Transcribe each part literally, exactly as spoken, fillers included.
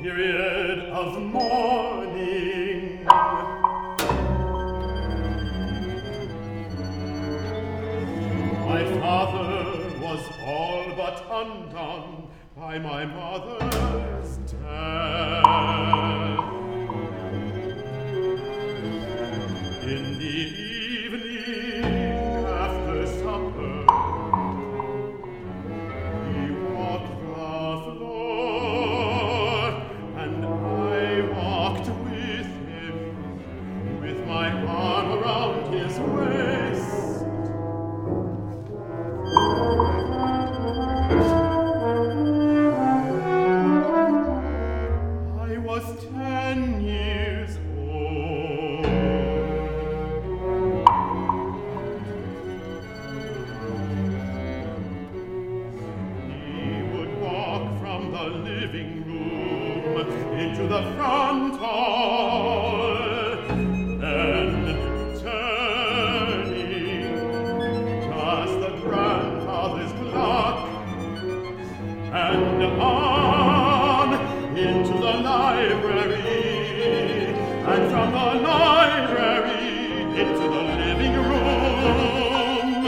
period of mourning. My father was all but undone by my mother's death. In the evening after supper, he walked the floor, and I walked with him, with my arm around his waist. I was ten years old. He would walk from the living room into the front hall, then turning just the grandfather's clock, and on into the library, and from the library into the living room.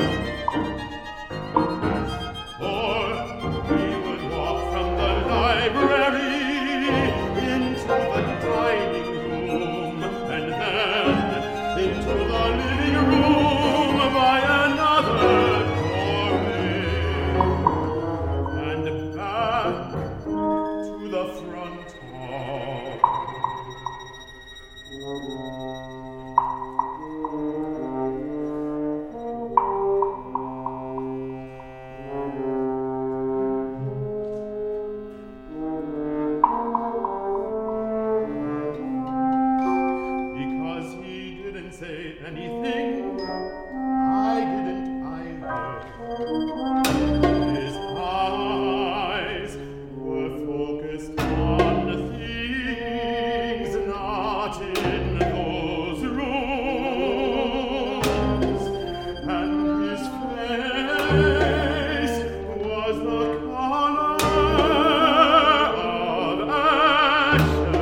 Or he would walk from the library into the dining room, and then into the living room by another doorway, and back to the front hall. Because he didn't say anything, I didn't either. His eyes were focused on things not in those rooms, and his face was the color of ashes.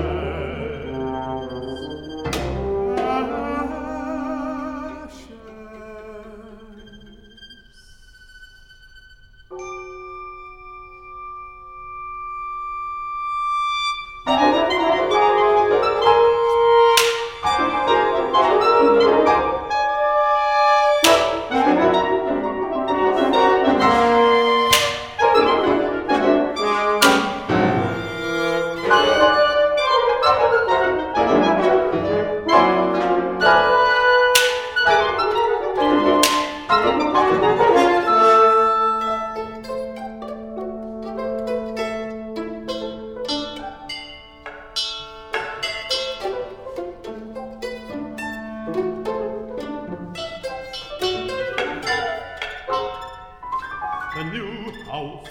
The new house.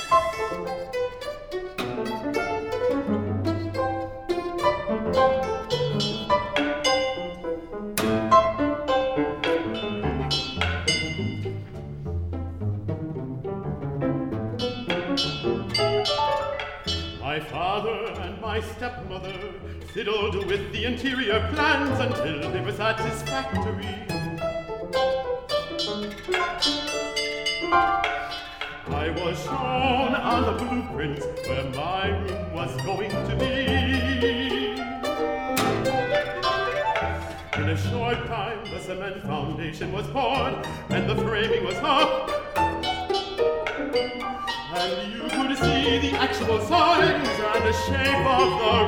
My father and my stepmother fiddled with the interior plans until they were satisfactory. I was shown on the blueprints where my room was going to be. In a short time, the cement foundation was poured and the framing was up. And you could see the actual size and the shape of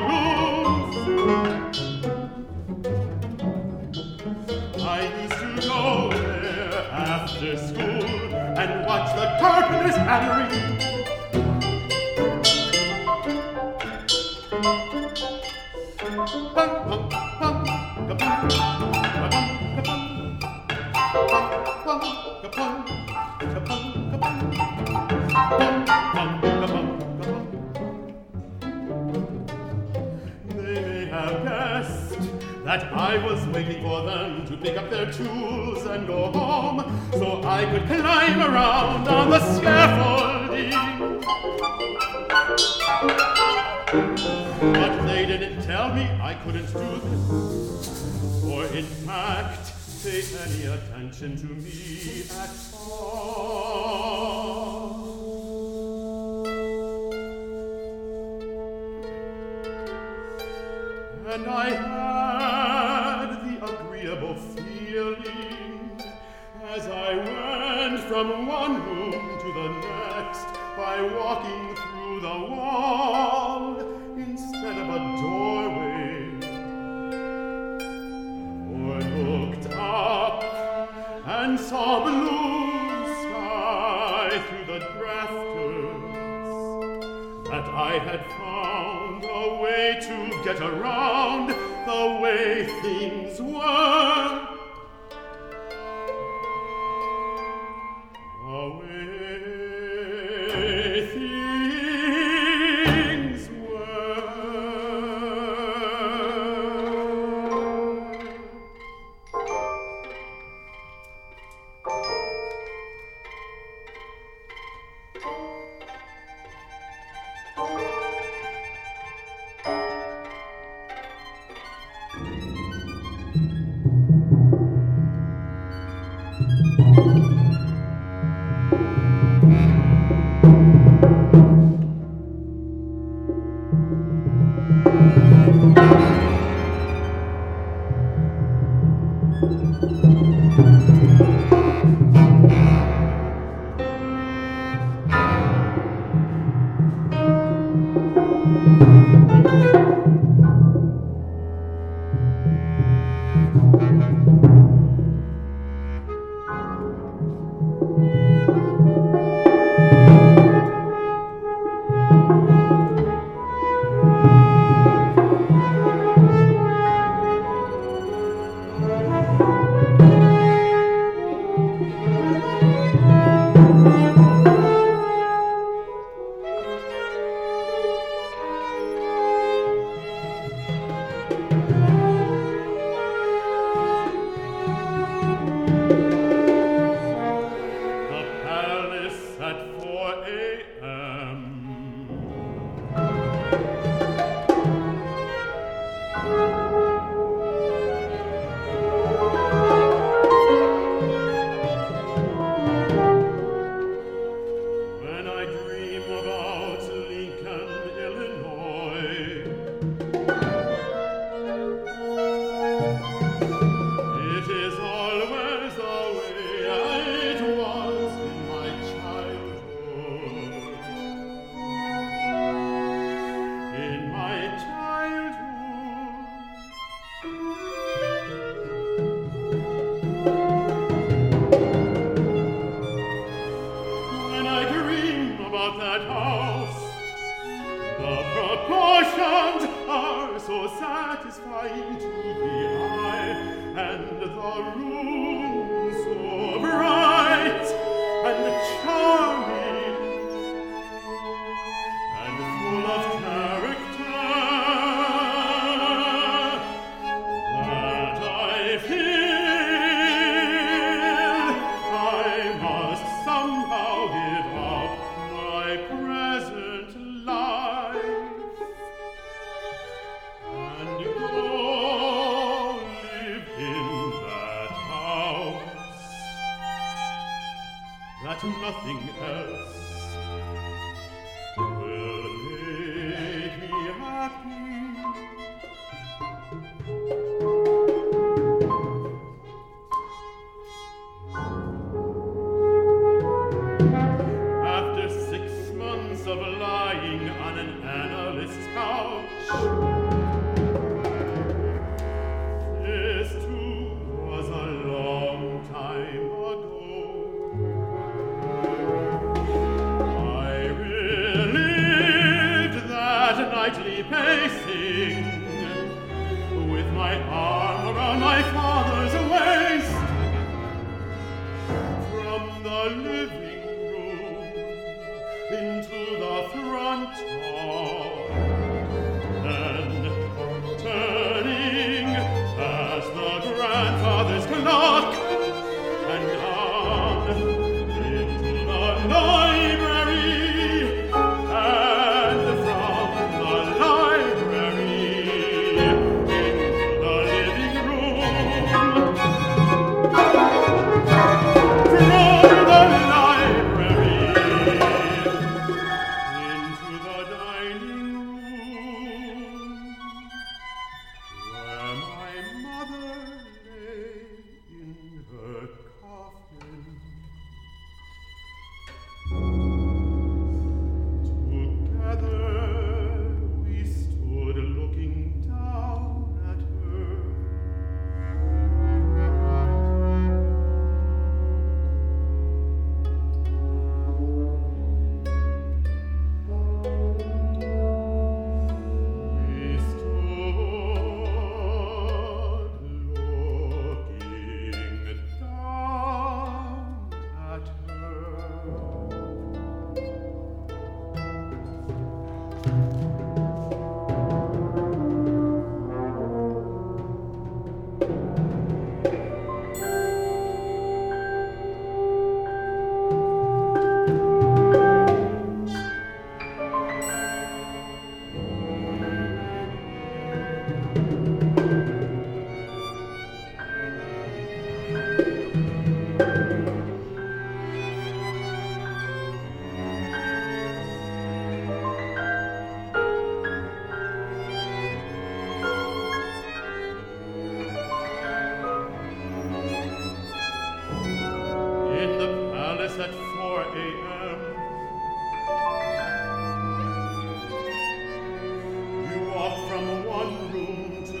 the roof. I used to go there after school and watch the carpenters hammering. They may have guessed that I was waiting for them to pick up their tools and go home so I could climb around on the scaffolding. But they tell me I couldn't do this, or in fact pay any attention to me at all. And I had the agreeable feeling as I went from one room to the next by walking through the wall instead of a doorway, or looked up and saw blue sky through the rafters, that I had found a way to get around the way things were. The way things were. Nothing else will make me happy. After six months of lying on an analyst's couch, this too was a long time ago. Nightly pacing, with my arm around my father's waist, from the living room into the front hall, and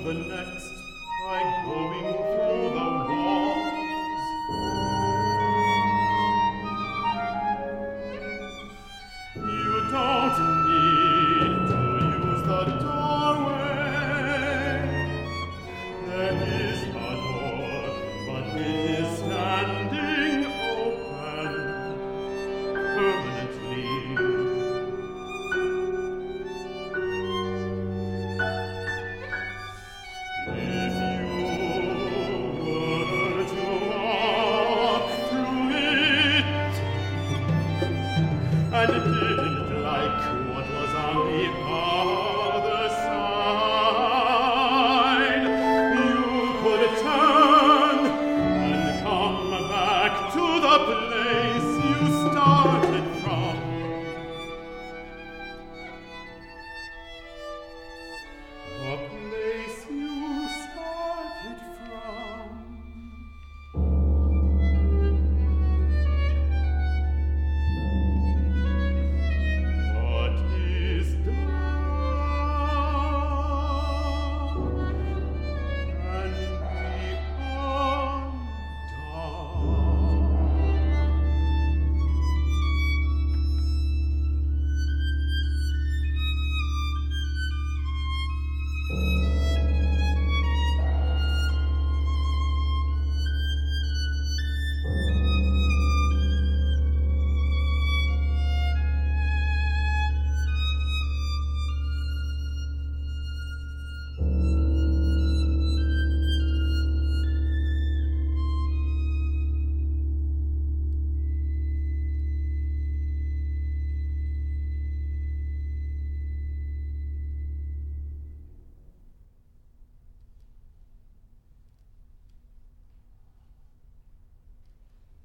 the next.